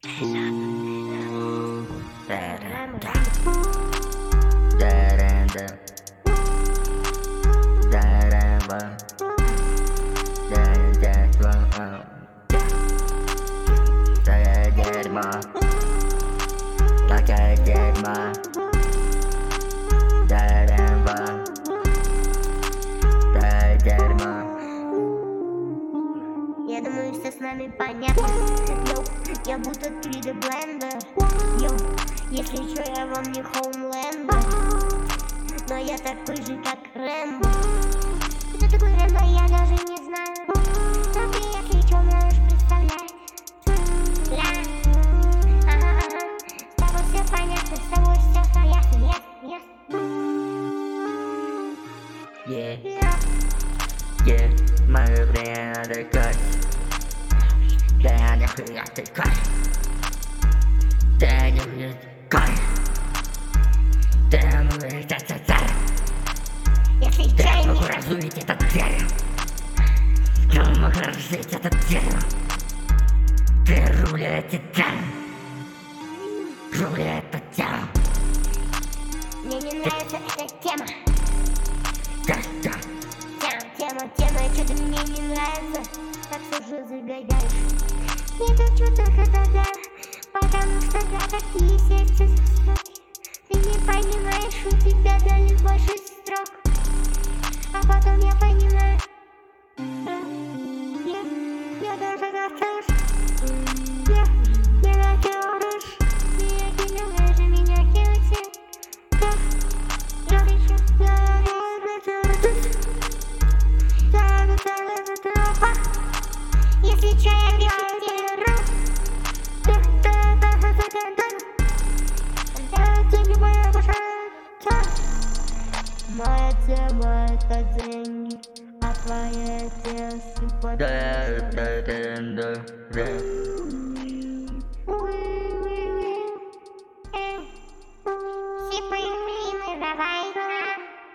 Da-da-da. Da-da-da. Da-da-da. Da-da-da. Da-da-da. Da-da-da. Да-да-да. Я думаю, все с нами понятно. Йоу, я будто 3D блендер. Йоу, если чё, я вам не Хоумлендер, но я такой же, как Рэмбо. Кто такой Рэмбо, я даже не знаю. Но ты, если чё, можешь представлять. Ля, ага-ага. С тобой все понятно, с тобой все понятно. Yeah, мое время отдыхать. Да нахуй отдыхать. Да нахуй отдыхать. Да нахуй отдыхать. Если чё, Я я не могу развить этот дерево. Я могу развить этот дерево. Ты рули эти темы. Рули это тело. Мне не нравится эта тема. Да. Тема, что-то мне не нравится. Так сужу загоняешь. Мне тут что-то хата-да, потому что я такие сердце строк. Ты не понимаешь, у тебя дали больше строк. А потом я понимаю. Я даже расскажу. Я накидываешь. Меня кинешь, меня кинете. Я решу, если чё, я генерал. Моя тема это деньги, а твоя тема Да.